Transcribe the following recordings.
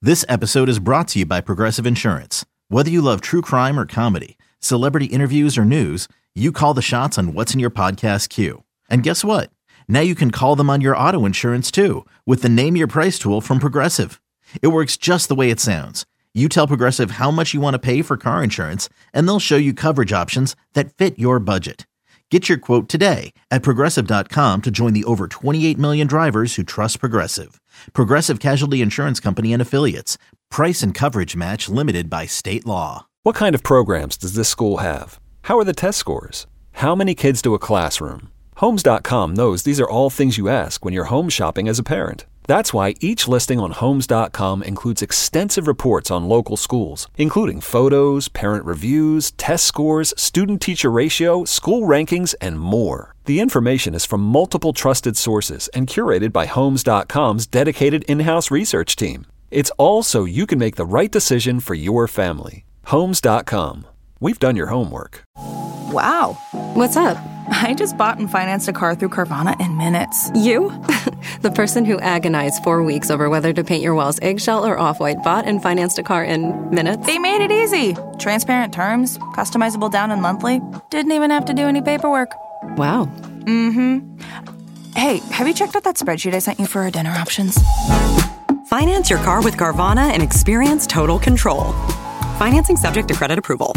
This episode is brought to you by Progressive Insurance. Whether you love true crime or comedy, celebrity interviews or news, you call the shots on what's in your podcast queue. And guess what? Now you can call them on your auto insurance too with the Name Your Price tool from Progressive. It works just the way it sounds. You tell Progressive how much you want to pay for car insurance, and they'll show you coverage options that fit your budget. Get your quote today at Progressive.com to join the over 28 million drivers who trust Progressive. Progressive Casualty Insurance Company and Affiliates. Price and coverage match limited by state law. What kind of programs does this school have? How are the test scores? How many kids to a classroom? Homes.com knows these are all things you ask when you're home shopping as a parent. That's why each listing on Homes.com includes extensive reports on local schools, including photos, parent reviews, test scores, student-teacher ratio, school rankings, and more. The information is from multiple trusted sources and curated by Homes.com's dedicated in-house research team. It's all so you can make the right decision for your family. Homes.com. We've done your homework. Wow. What's up? I just bought and financed a car through Carvana in minutes. You? The person who agonized 4 weeks over whether to paint your walls eggshell or off-white bought and financed a car in minutes? They made it easy. Transparent terms, customizable down and monthly. Didn't even have to do any paperwork. Wow. Mm-hmm. Hey, have you checked out that spreadsheet I sent you for our dinner options? Finance your car with Carvana and experience total control. Financing subject to credit approval.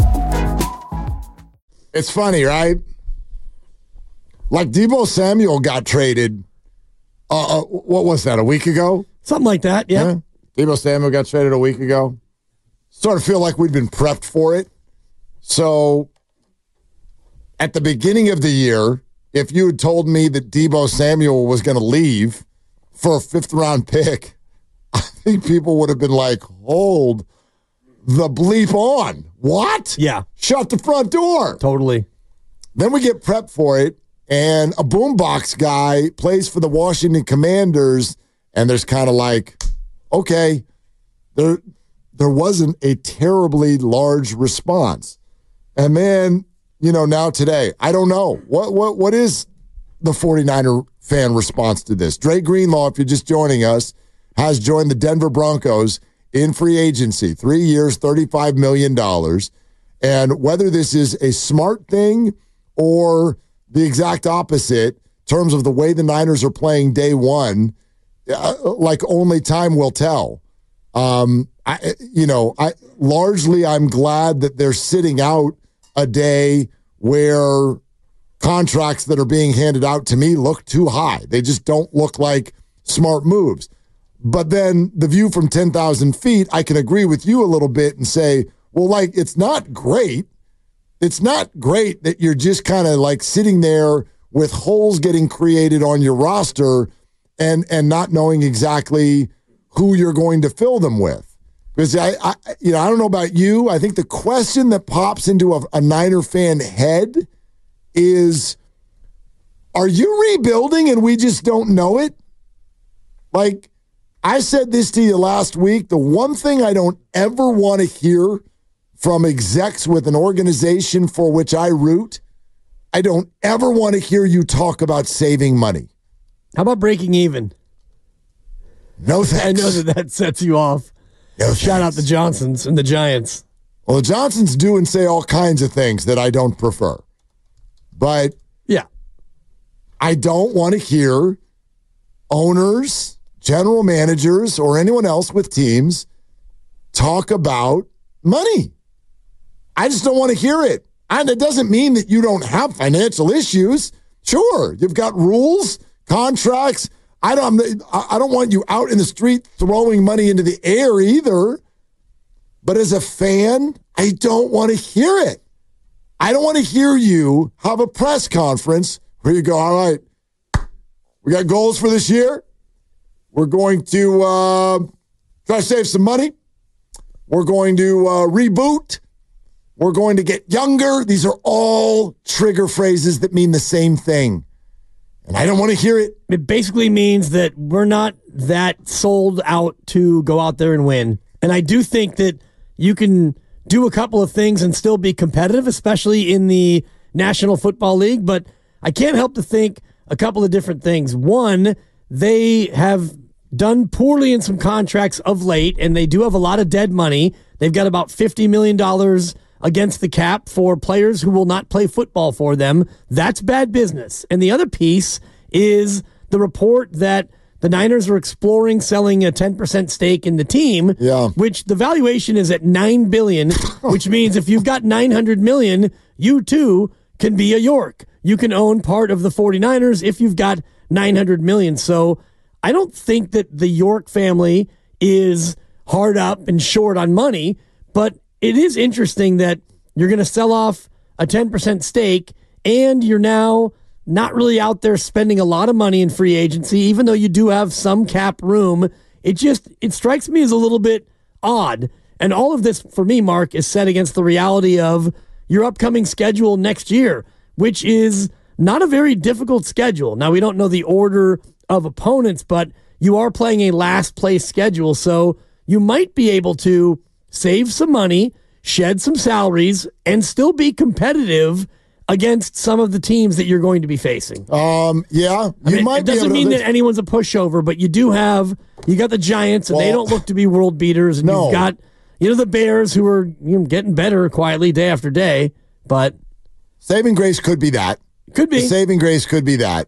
It's funny, right? Like Deebo Samuel got traded, what was that, a week ago? Something like that, yeah. Deebo Samuel got traded a week ago. Sort of feel like we'd been prepped for it. So, at the beginning of the year, if you had told me that Deebo Samuel was going to leave for a fifth-round pick, I think people would have been like, hold the bleep on. What? Yeah. Shut the front door. Totally. Then we get prepped for it. And a boombox guy plays for the Washington Commanders, and there's kind of like, okay, there wasn't a terribly large response. And then, now today, I don't know. What is the 49er fan response to this? Dre Greenlaw, if you're just joining us, has joined the Denver Broncos in free agency, 3 years, $35 million. And whether this is a smart thing or the exact opposite in terms of the way the Niners are playing day one, like only time will tell. Largely I'm glad that they're sitting out a day where contracts that are being handed out to me look too high. They just don't look like smart moves. But then the view from 10,000 feet, I can agree with you a little bit and say, well, it's not great. It's not great that you're just kind of like sitting there with holes getting created on your roster and not knowing exactly who you're going to fill them with. Because I don't know about you. I think the question that pops into a Niner fan head is, are you rebuilding and we just don't know it? Like I said this to you last week, the one thing I don't ever want to hear from execs with an organization for which I root, I don't ever want to hear you talk about saving money. How about breaking even? No thanks. I know that sets you off. No Shout out the Johnsons and the Giants. Well, the Johnsons do and say all kinds of things that I don't prefer. But yeah, I don't want to hear owners, general managers, or anyone else with teams talk about money. I just don't want to hear it. And it doesn't mean that you don't have financial issues. Sure, you've got rules, contracts. I don't want you out in the street throwing money into the air either. But as a fan, I don't want to hear it. I don't want to hear you have a press conference where you go, all right, we got goals for this year. We're going to try to save some money. We're going to reboot. We're going to get younger. These are all trigger phrases that mean the same thing. And I don't want to hear it. It basically means that we're not that sold out to go out there and win. And I do think that you can do a couple of things and still be competitive, especially in the National Football League. But I can't help to think a couple of different things. One, they have done poorly in some contracts of late, and they do have a lot of dead money. They've got about $50 million against the cap for players who will not play football for them. That's bad business. And the other piece is the report that the Niners are exploring selling a 10% stake in the team, which the valuation is at $9 billion, which means if you've got $900 million, you too can be a York. You can own part of the 49ers if you've got $900 million. So I don't think that the York family is hard up and short on money, but it is interesting that you're going to sell off a 10% stake and you're now not really out there spending a lot of money in free agency, even though you do have some cap room. It strikes me as a little bit odd. And all of this, for me, Mark, is set against the reality of your upcoming schedule next year, which is not a very difficult schedule. Now, we don't know the order of opponents, but you are playing a last place schedule, so you might be able to save some money, shed some salaries, and still be competitive against some of the teams that you're going to be facing. Yeah. It doesn't mean that anyone's a pushover, but you got the Giants, and they don't look to be world beaters, and you've got the Bears, who are getting better quietly day after day, but saving grace could be that. Could be. The saving grace could be that.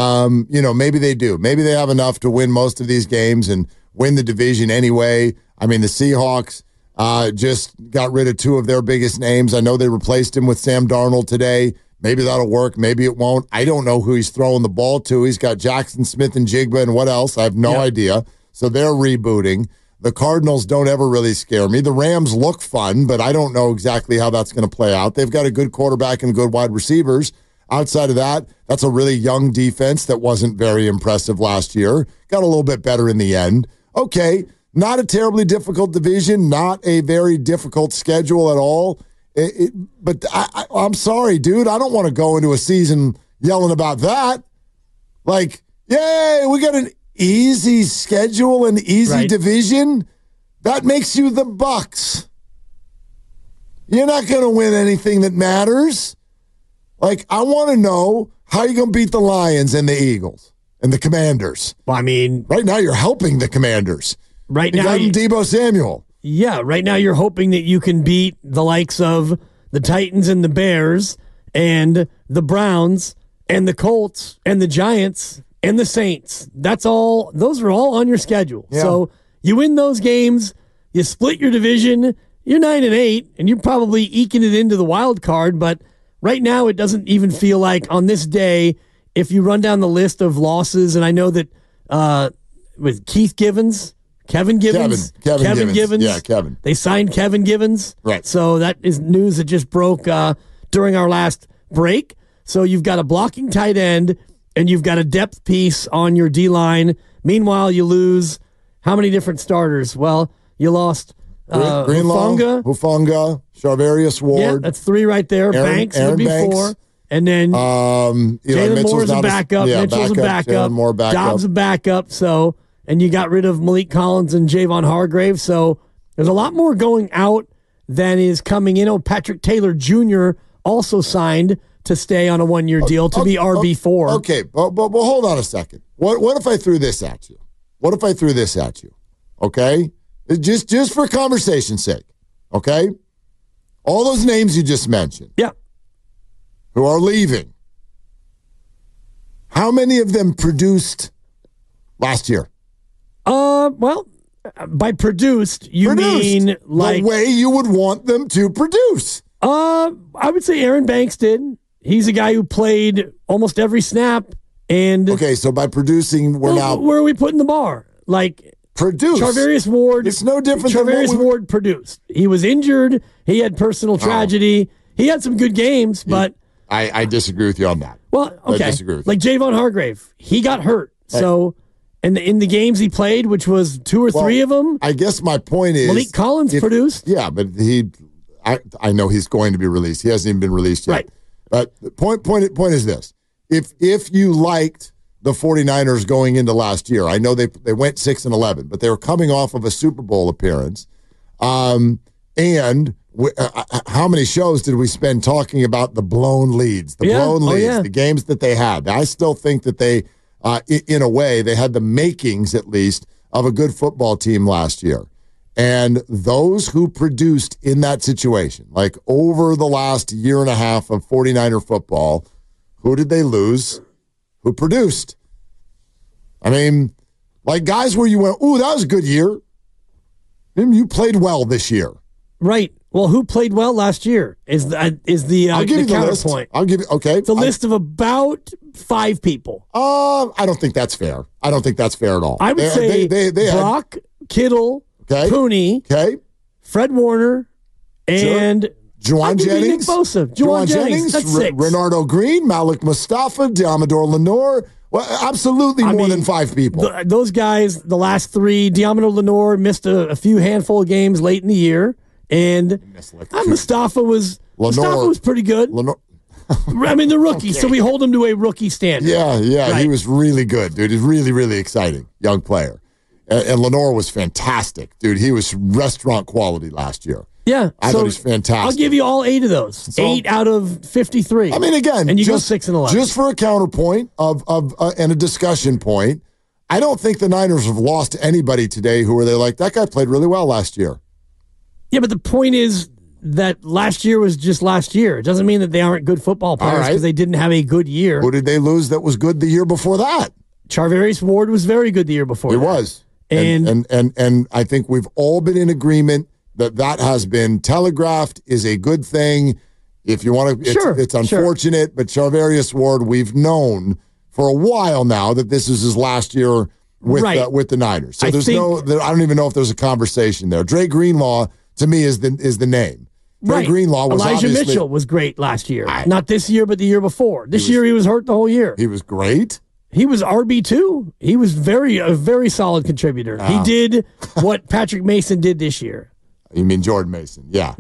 Maybe they do. Maybe they have enough to win most of these games and win the division anyway. I mean, the Seahawks just got rid of two of their biggest names. I know they replaced him with Sam Darnold today. Maybe that'll work. Maybe it won't. I don't know who he's throwing the ball to. He's got Jackson Smith and Jigba and what else? I have no idea. So they're rebooting. The Cardinals don't ever really scare me. The Rams look fun, but I don't know exactly how that's going to play out. They've got a good quarterback and good wide receivers. Outside of that, that's a really young defense that wasn't very impressive last year. Got a little bit better in the end. Okay, not a terribly difficult division, not a very difficult schedule at all. But I'm sorry, dude. I don't want to go into a season yelling about that. Like, yay, we got an easy schedule and easy division. That makes you the Bucks. You're not going to win anything that matters. Like, I want to know how you're going to beat the Lions and the Eagles and the Commanders. Well, I mean, right now you're helping the Commanders. Right now, you got Deebo Samuel. Yeah, right now you're hoping that you can beat the likes of the Titans and the Bears and the Browns and the Colts and the Giants and the Saints. That's all. Those are all on your schedule. Yeah. So you win those games, you split your division, you're 9-8, and you're probably eking it into the wild card, but right now, it doesn't even feel like on this day, if you run down the list of losses, and I know that with Kevin Givens. Yeah, Kevin. They signed Kevin Givens. Right. So that is news that just broke during our last break. So you've got a blocking tight end, and you've got a depth piece on your D-line. Meanwhile, you lose how many different starters? Well, you lost Hufanga, Charvarius Ward. Yeah, that's three right there. Banks would be four. And then Jalen Moore's a backup. Mitchell's a backup. Dobbs a backup. So, and you got rid of Malik Collins and Javon Hargrave. So there's a lot more going out than is coming in. Patrick Taylor Jr. also signed to stay on a one-year deal to be RB4. Okay, but hold on a second. What if I threw this at you? Okay? Just for conversation's sake, okay? All those names you just mentioned. Yeah. Who are leaving. How many of them produced last year? Well, by produced, you mean like the way you would want them to produce. I would say Aaron Banks did. He's a guy who played almost every snap. And okay, so by producing, where are we putting the bar? Like produce. Charvarius Ward. It's no different. Charvarius Ward produced. He was injured. He had personal tragedy. He had some good games, but I disagree with you on that. Well, okay, I disagree with like Javon Hargrave, he got hurt. Right. So, and in the games he played, which was two or three of them, I guess my point is Malik Collins produced. Yeah, but I know he's going to be released. He hasn't even been released yet. Right. But the point is this: if you liked the 49ers going into last year, I know they went 6-11, but they were coming off of a Super Bowl appearance. And how many shows did we spend talking about the blown leads, the games that they had? I still think that they, in a way, they had the makings, at least, of a good football team last year. And those who produced in that situation, like over the last year and a half of 49er football, who did they lose? Who produced? I mean, like guys where you went, ooh, that was a good year. You played well this year. Right. Well, who played well last year is the I'll give you the counterpoint. list. I'll give you, okay. It's a list of about 5 people. I don't think that's fair. I don't think that's fair at all. I would say Brock, Kittle, Pooney, Fred Warner, and Juwan Jennings. Nick Bosa. Juwan Jennings. That's 6. Renardo Green, Malik Mustafa, Diamador Lenore. Well, absolutely more than 5 people. Those guys, the last 3, Diamador Lenore missed a few handful of games late in the year, and Mustafa was pretty good. I mean, the rookie, so we hold him to a rookie standard. Yeah, right. He was really good, dude. He's really, really exciting young player. And Lenore was fantastic, dude. He was restaurant quality last year. Yeah, I thought he was fantastic. I'll give you all 8 of those. 8 out of 53. I mean, again, and you go 6-11. Just for a counterpoint and a discussion point, I don't think the Niners have lost anybody today who are they like, that guy played really well last year. Yeah, but the point is that last year was just last year. It doesn't mean that they aren't good football players because they didn't have a good year. Who did they lose that was good the year before that? Charvarius Ward was very good the year before He that. was. And I think we've all been in agreement that has been telegraphed is a good thing. If you want to, it's unfortunate, but Charvarius Ward, we've known for a while now that this is his last year with the Niners. So I don't even know if there's a conversation there. Dre Greenlaw to me is the name. Dre Greenlaw was Elijah Mitchell was great last year, not this year, but the year before. This year he was hurt the whole year. He was great. He was RB2. He was a very solid contributor. He did what Patrick Mason did this year. You mean Jordan Mason? Yeah.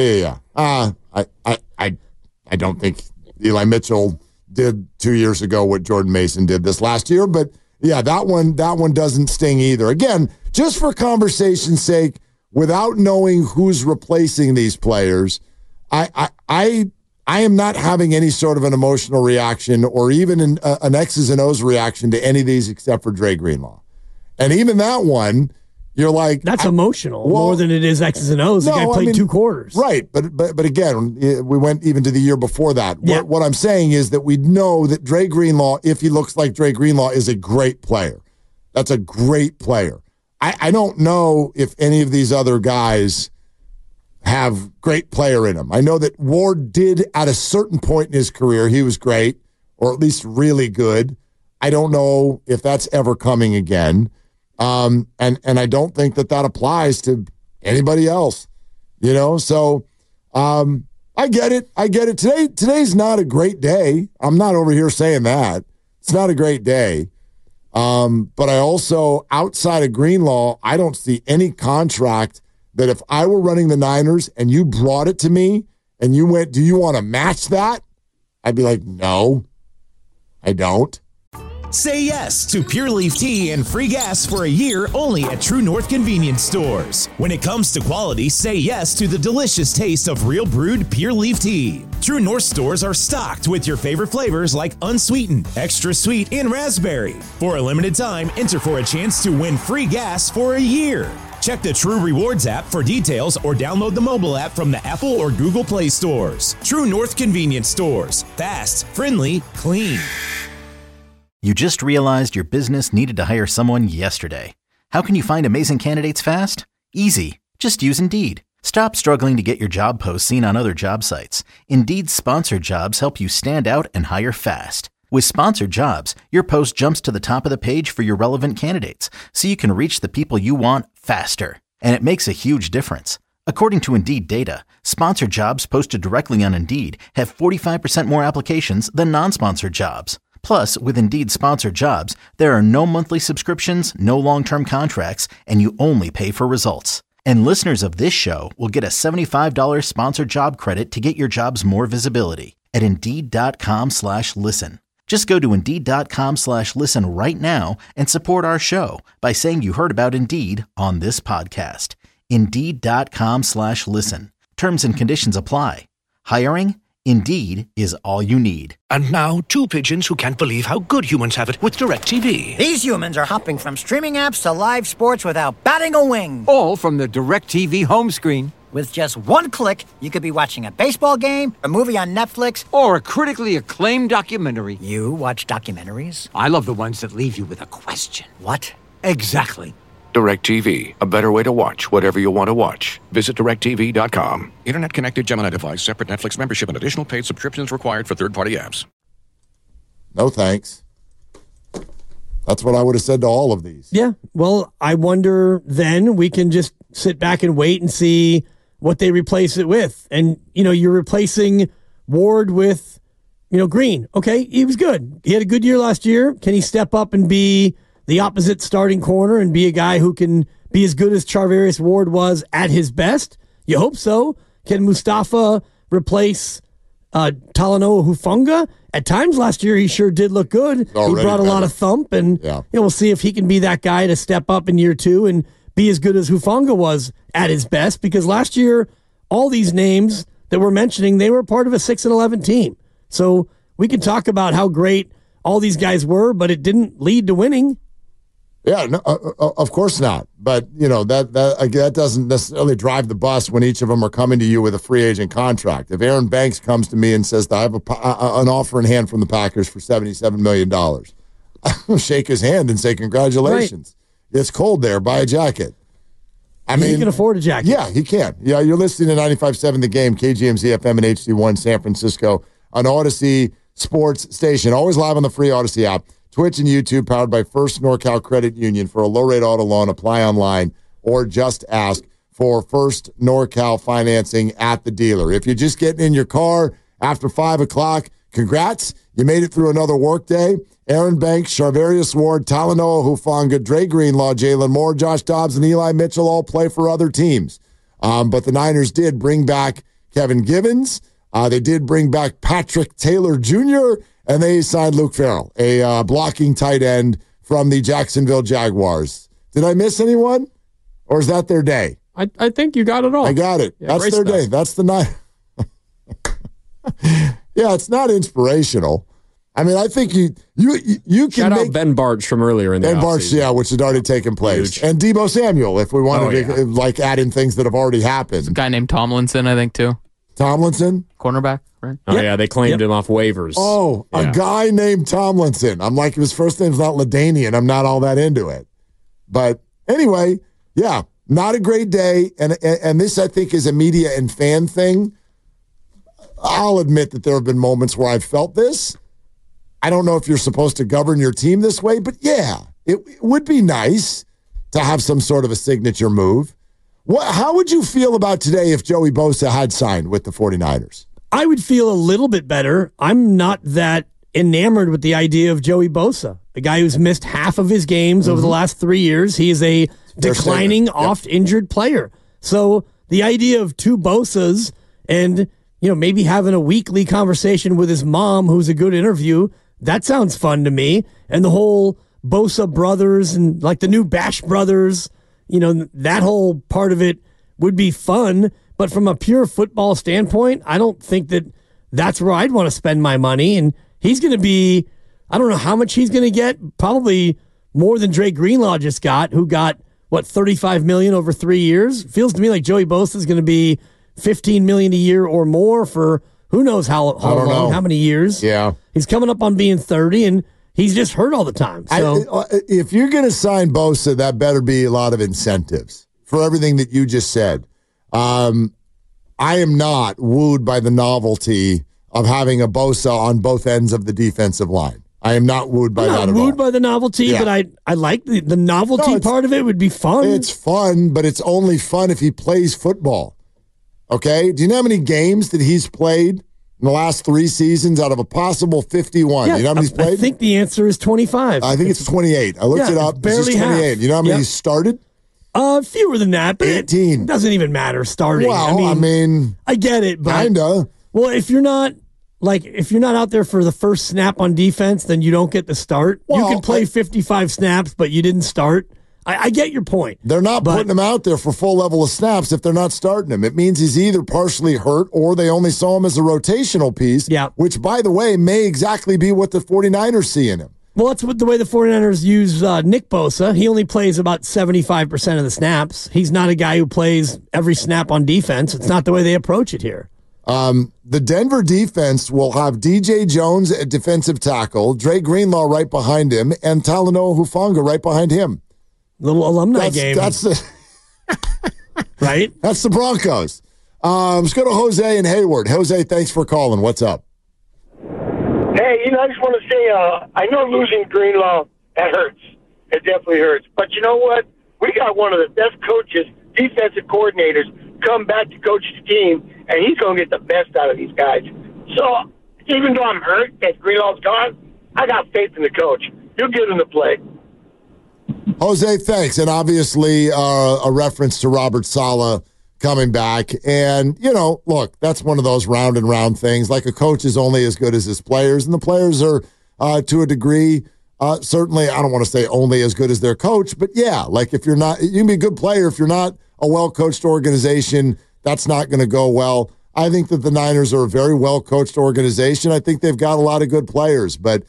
I don't think Eli Mitchell did 2 years ago what Jordan Mason did this last year, but yeah, that one doesn't sting either. Again, just for conversation's sake, without knowing who's replacing these players, I am not having any sort of an emotional reaction or even an X's and O's reaction to any of these except for Dre Greenlaw. And even that one, you're like... That's emotional more than it is X's and O's. The guy played 2 quarters. Right, but again, we went even to the year before that. Yeah. What I'm saying is that we know that Dre Greenlaw, if he looks like Dre Greenlaw, is a great player. That's a great player. I don't know if any of these other guys have great player in them. I know that Ward did at a certain point in his career. He was great, or at least really good. I don't know if that's ever coming again. And I don't think that applies to anybody else, So I get it. Today's not a great day. I'm not over here saying that. It's not a great day. But I also, outside of Greenlaw, I don't see any contract that if I were running the Niners and you brought it to me and you went, do you want to match that? I'd be like, no, I don't. Say yes to Pure Leaf Tea and free gas for a year only at True North Convenience Stores. When it comes to quality, say yes to the delicious taste of real brewed Pure Leaf Tea. True North stores are stocked with your favorite flavors like unsweetened, extra sweet, and raspberry. For a limited time, enter for a chance to win free gas for a year. Check the True Rewards app for details or download the mobile app from the Apple or Google Play stores. True North Convenience Stores. Fast, friendly, clean. You just realized your business needed to hire someone yesterday. How can you find amazing candidates fast? Easy. Just use Indeed. Stop struggling to get your job posts seen on other job sites. Indeed's sponsored jobs help you stand out and hire fast. With sponsored jobs, your post jumps to the top of the page for your relevant candidates, so you can reach the people you want faster. And it makes a huge difference. According to Indeed data, sponsored jobs posted directly on Indeed have 45% more applications than non-sponsored jobs. Plus, with Indeed sponsored jobs, there are no monthly subscriptions, no long-term contracts, and you only pay for results. And listeners of this show will get a $75 sponsored job credit to get your jobs more visibility at Indeed.com/listen. Just go to Indeed.com/listen right now and support our show by saying you heard about Indeed on this podcast. Indeed.com/listen. Terms and conditions apply. Hiring? Indeed is all you need. And now, two pigeons who can't believe how good humans have it with DirecTV. These humans are hopping from streaming apps to live sports without batting a wing. All from the DirecTV home screen. With just one click, you could be watching a baseball game, a movie on Netflix, or a critically acclaimed documentary. You watch documentaries? I love the ones that leave you with a question. What? Exactly. DirecTV, a better way to watch whatever you want to watch. Visit DirecTV.com. Internet-connected Gemini device, separate Netflix membership, and additional paid subscriptions required for third-party apps. No thanks. That's what I would have said to all of these. Yeah. Well, I wonder then we can just sit back and wait and see what they replace it with. And, you're replacing Ward with, Green. Okay, he was good. He had a good year last year. Can he step up and be the opposite starting corner and be a guy who can be as good as Charvarius Ward was at his best? You hope so. Can Mustafa replace Talanoa Hufanga? At times last year, he sure did look good. He brought a lot of thump, and we'll see if he can be that guy to step up in year two and be as good as Hufanga was at his best, because last year, all these names that we're mentioning, they were part of a 6-11 team. So we can talk about how great all these guys were, but it didn't lead to winning. Yeah, no, of course not. But, that doesn't necessarily drive the bus when each of them are coming to you with a free agent contract. If Aaron Banks comes to me and says, I have an offer in hand from the Packers for $77 million, I'll shake his hand and say, congratulations. Right. It's cold there. Buy a jacket. He can afford a jacket. Yeah, he can. Yeah, you're listening to 95.7 The Game, KGMZ FM and HD1 San Francisco, an Odyssey sports station. Always live on the free Odyssey app. Twitch and YouTube, powered by First NorCal Credit Union. For a low-rate auto loan, apply online or just ask for First NorCal financing at the dealer. If you're just getting in your car after 5 o'clock, congrats. You made it through another workday. Aaron Banks, Charvarius Ward, Talanoa Hufanga, Dre Greenlaw, Jalen Moore, Josh Dobbs, and Eli Mitchell all play for other teams. But the Niners did bring back Kevin Givens. They did bring back Patrick Taylor Jr., and they signed Luke Farrell, a blocking tight end from the Jacksonville Jaguars. Did I miss anyone? Or is that their day? I think you got it all. I got it. Yeah, that's their day. That's the night. Yeah, it's not inspirational. I mean, I think you can shout out Ben Bartsch from earlier in the Ben Bartsch, yeah, which had already taken place. Huge. And Deebo Samuel, if we wanted to add in things that have already happened. There's a guy named Tomlinson, I think, too. Tomlinson? Cornerback, right? Oh, yeah, they claimed him off waivers. Oh, a guy named Tomlinson. I'm like, his first name's not LaDainian. I'm not all that into it. But anyway, yeah, not a great day. And this, I think, is a media and fan thing. I'll admit that there have been moments where I've felt this. I don't know if you're supposed to govern your team this way, but yeah, it would be nice to have some sort of a signature move. How would you feel about today if Joey Bosa had signed with the 49ers? I would feel a little bit better. I'm not that enamored with the idea of Joey Bosa, a guy who's missed half of his games over the last 3 years. He is a declining, oft-injured player. So the idea of two Bosas and maybe having a weekly conversation with his mom, who's a good interview, that sounds fun to me. And the whole Bosa brothers and like the new Bash brothers, that whole part of it would be fun. But from a pure football standpoint, I don't think that that's where I'd want to spend my money. And he's going to be, I don't know how much he's going to get, probably more than Dre Greenlaw just got, who got, $35 million over 3 years? Feels to me like Joey Bosa is going to be $15 million a year or more for who knows how long, how many years. Yeah. He's coming up on being 30, and he's just hurt all the time. So if you're going to sign Bosa, that better be a lot of incentives for everything that you just said. I am not wooed by the novelty of having a Bosa on both ends of the defensive line. I am not wooed by that at all. I'm not wooed by the novelty, but I like the novelty part of it would be fun. It's fun, but it's only fun if he plays football. Okay? Do you know how many games that he's played in the last 3 seasons out of a possible 51? Yeah, you know how many he's played? I think the answer is 25. I think it's 28. I looked it up. Barely 28. Half. You know how many he's started? Fewer than that, but 18. It doesn't even matter starting. Well, I mean I get it, but kinda. Well, if you're not out there for the first snap on defense, then you don't get the start. Well, you can play 55 snaps, but you didn't start. I get your point. They're not putting him out there for full level of snaps if they're not starting him. It means he's either partially hurt or they only saw him as a rotational piece, which, by the way, may exactly be what the 49ers see in him. Well, that's the way the 49ers use Nick Bosa. He only plays about 75% of the snaps. He's not a guy who plays every snap on defense. It's not the way they approach it here. The Denver defense will have DJ Jones at defensive tackle, Dre Greenlaw right behind him, and Talanoa Hufanga right behind him. Little alumni game. That's the right? That's the Broncos. Let's go to Jose in Hayward. Jose, thanks for calling. What's up? Hey, I just want to say, I know losing Greenlaw, that hurts. It definitely hurts. But you know what? We got one of the best coaches, defensive coordinators, come back to coach the team, and he's going to get the best out of these guys. So even though I'm hurt that Greenlaw's gone, I got faith in the coach. You'll get him to play. Jose, thanks. And obviously a reference to Robert Saleh coming back. And, look, that's one of those round and round things. Like a coach is only as good as his players, and the players are, to a degree, certainly, I don't want to say only as good as their coach, but yeah, like if you're not, you can be a good player. If you're not a well-coached organization, that's not going to go well. I think that the Niners are a very well-coached organization. I think they've got a lot of good players, but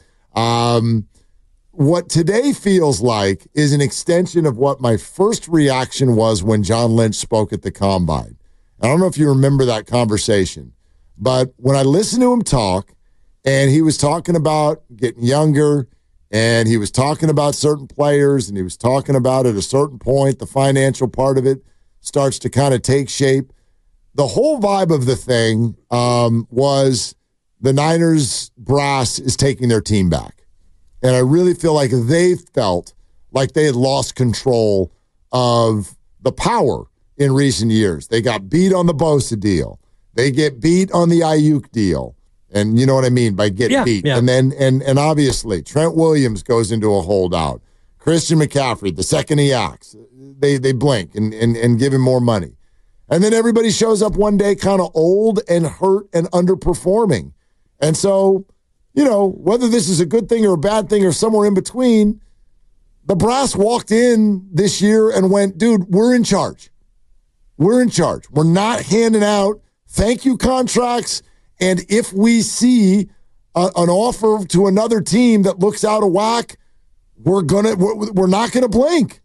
what today feels like is an extension of what my first reaction was when John Lynch spoke at the Combine. I don't know if you remember that conversation, but when I listened to him talk, and he was talking about getting younger, and he was talking about certain players, and he was talking about at a certain point, the financial part of it starts to kind of take shape. The whole vibe of the thing was the Niners brass is taking their team back. And I really feel like they felt like they had lost control of the power in recent years. They got beat on the Bosa deal. They get beat on the Ayuk deal. And you know what I mean by get beat. Yeah. And then and obviously Trent Williams goes into a holdout. Christian McCaffrey, the second he acts, they blink and give him more money. And then everybody shows up one day kind of old and hurt and underperforming. And so, whether this is a good thing or a bad thing or somewhere in between, the brass walked in this year and went, dude, we're in charge. We're in charge. We're not handing out thank you contracts. And if we see an offer to another team that looks out of whack, we're not gonna blink.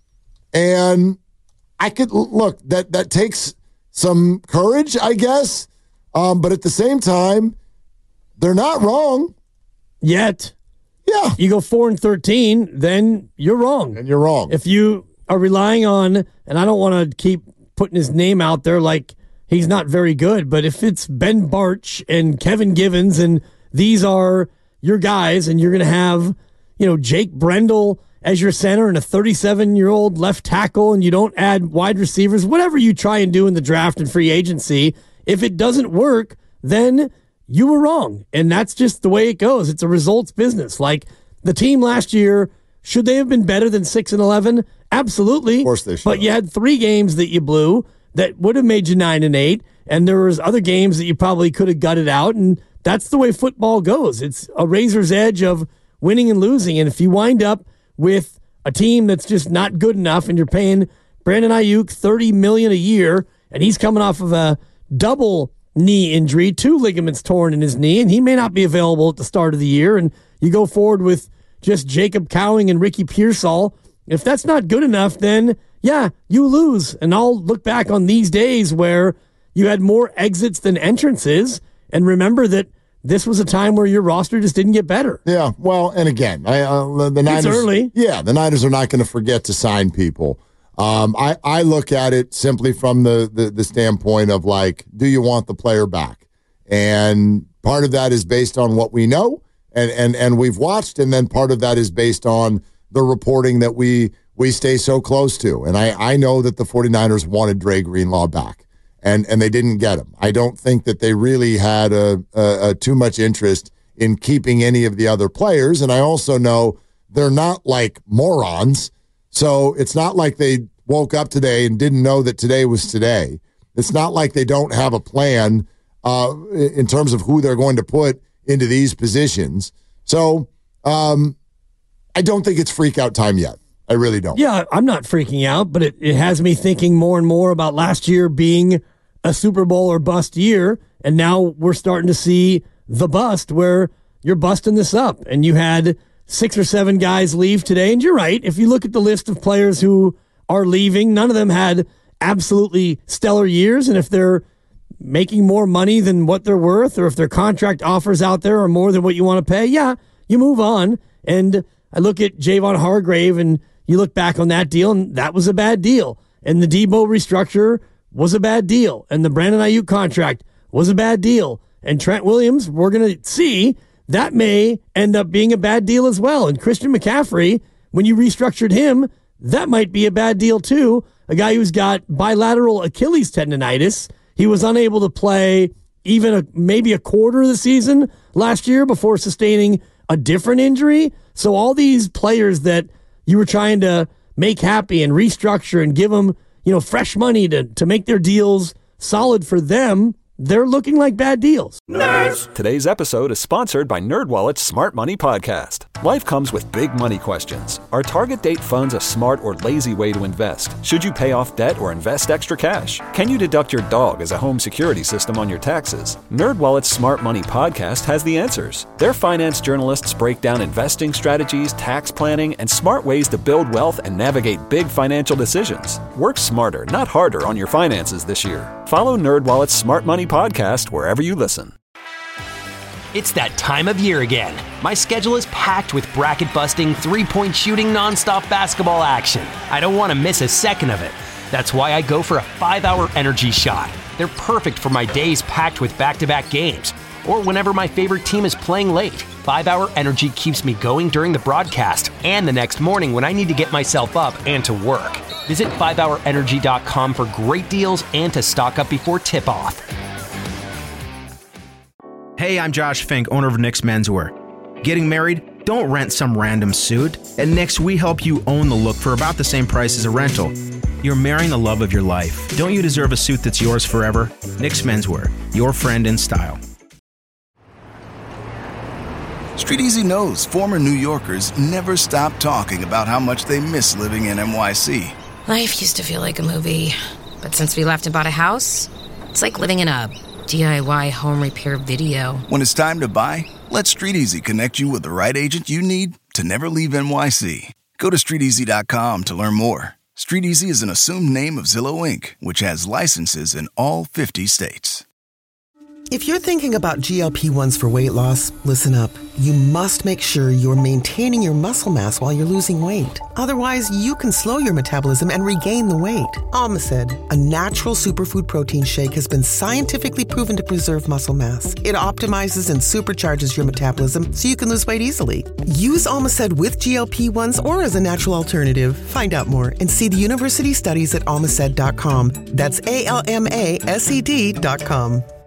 And I could look that takes some courage, I guess. But at the same time, they're not wrong. Yet. Yeah. You go 4-13, then you're wrong. And you're wrong. If you are relying on, and I don't want to keep putting his name out there like he's not very good, but if it's Ben Bartch and Kevin Givens and these are your guys and you're going to have, Jake Brendel as your center and a 37-year-old left tackle and you don't add wide receivers, whatever you try and do in the draft and free agency, if it doesn't work, then you were wrong. And that's just the way it goes. It's a results business. Like the team last year, should they have been better than 6-11? Absolutely. Of course they should. But you had 3 games that you blew that would have made you 9-8. And there was other games that you probably could have gutted out. And that's the way football goes. It's a razor's edge of winning and losing. And if you wind up with a team that's just not good enough and you're paying Brandon Ayuk $30 million a year and he's coming off of a double knee injury, 2 ligaments torn in his knee, and he may not be available at the start of the year, and you go forward with just Jacob Cowing and Ricky Pearsall, if that's not good enough, then, yeah, you lose. And I'll look back on these days where you had more exits than entrances, and remember that this was a time where your roster just didn't get better. Yeah, well, and again, the Niners, it's early. Yeah, the Niners are not going to forget to sign people. I look at it simply from the standpoint of like, do you want the player back? And part of that is based on what we know and we've watched, and then part of that is based on the reporting that we stay so close to. And I know that the 49ers wanted Dre Greenlaw back, and they didn't get him. I don't think that they really had a too much interest in keeping any of the other players, and I also know they're not like morons. So it's not like they woke up today and didn't know that today was today. It's not like they don't have a plan in terms of who they're going to put into these positions. So I don't think it's freak out time yet. I really don't. Yeah, I'm not freaking out, but it has me thinking more and more about last year being a Super Bowl or bust year, and now we're starting to see the bust where you're busting this up, and you had 6 or 7 guys leave today, and you're right. If you look at the list of players who are leaving, none of them had absolutely stellar years, and if they're making more money than what they're worth, or if their contract offers out there are more than what you want to pay, yeah, you move on. And I look at Javon Hargrave, and you look back on that deal, and that was a bad deal. And the Debo restructure was a bad deal. And the Brandon Ayuk contract was a bad deal. And Trent Williams, we're going to see, that may end up being a bad deal as well. And Christian McCaffrey, when you restructured him, that might be a bad deal too. A guy who's got bilateral Achilles tendonitis. He was unable to play even maybe a quarter of the season last year before sustaining a different injury. So all these players that you were trying to make happy and restructure and give them, fresh money to make their deals solid for them, they're looking like bad deals. Nerds! Today's episode is sponsored by NerdWallet's Smart Money Podcast. Life comes with big money questions. Are target date funds a smart or lazy way to invest? Should you pay off debt or invest extra cash? Can you deduct your dog as a home security system on your taxes? NerdWallet's Smart Money Podcast has the answers. Their finance journalists break down investing strategies, tax planning, and smart ways to build wealth and navigate big financial decisions. Work smarter, not harder on your finances this year. Follow NerdWallet's Smart Money Podcast wherever you listen. It's that time of year again. My schedule is packed with bracket-busting, three-point shooting, nonstop basketball action. I don't want to miss a second of it. That's why I go for a 5-hour energy shot. They're perfect for my days packed with back-to-back games, or whenever my favorite team is playing late. 5-hour energy keeps me going during the broadcast and the next morning when I need to get myself up and to work. Visit 5hourenergy.com for great deals and to stock up before tip-off. Hey, I'm Josh Fink, owner of Nick's Menswear. Getting married? Don't rent some random suit. At Nick's, we help you own the look for about the same price as a rental. You're marrying the love of your life. Don't you deserve a suit that's yours forever? Nick's Menswear, your friend in style. Street Easy knows former New Yorkers never stop talking about how much they miss living in NYC. Life used to feel like a movie, but since we left and bought a house, it's like living in a DIY home repair video. When it's time to buy, let Street Easy connect you with the right agent you need to never leave NYC. Go to StreetEasy.com to learn more. Street Easy is an assumed name of Zillow Inc., which has licenses in all 50 states. If you're thinking about GLP-1s for weight loss, listen up. You must make sure you're maintaining your muscle mass while you're losing weight. Otherwise, you can slow your metabolism and regain the weight. Almacid, a natural superfood protein shake, has been scientifically proven to preserve muscle mass. It optimizes and supercharges your metabolism so you can lose weight easily. Use Almacid with GLP-1s or as a natural alternative. Find out more and see the university studies at almacid.com. That's ALMASED.com.